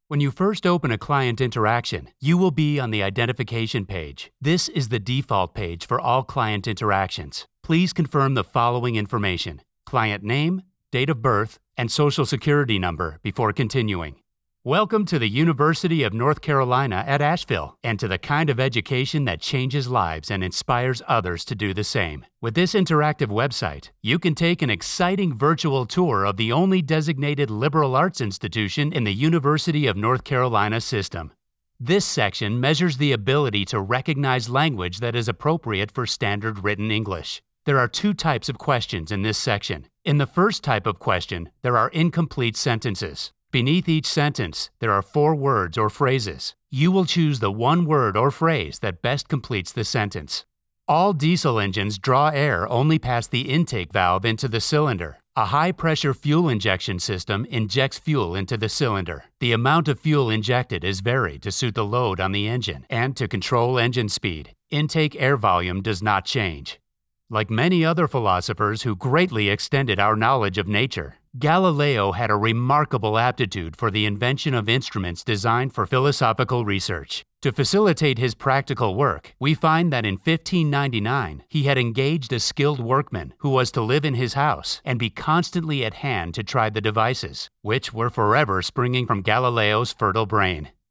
When you first open a client interaction, you will be on the identification page. This is the default page for all client interactions. Please confirm the following information: client name, date of birth, and social security number before continuing. Welcome to the University of North Carolina at Asheville, and to the kind of education that changes lives and inspires others to do the same. With this interactive website, you can take an exciting virtual tour of the only designated liberal arts institution in the University of North Carolina system. This section measures the ability to recognize language that is appropriate for standard written English. There are two types of questions in this section. In the first type of question, there are incomplete sentences. Beneath each sentence, there are 4 words or phrases. You will choose the one word or phrase that best completes the sentence. All diesel engines draw air only past the intake valve into the cylinder. A high-pressure fuel injection system injects fuel into the cylinder. The amount of fuel injected is varied to suit the load on the engine and to control engine speed. Intake air volume does not change. Like many other philosophers who greatly extended our knowledge of nature, Galileo had a remarkable aptitude for the invention of instruments designed for philosophical research. To facilitate his practical work, we find that in 1599, he had engaged a skilled workman who was to live in his house and be constantly at hand to try the devices, which were forever springing from Galileo's fertile brain.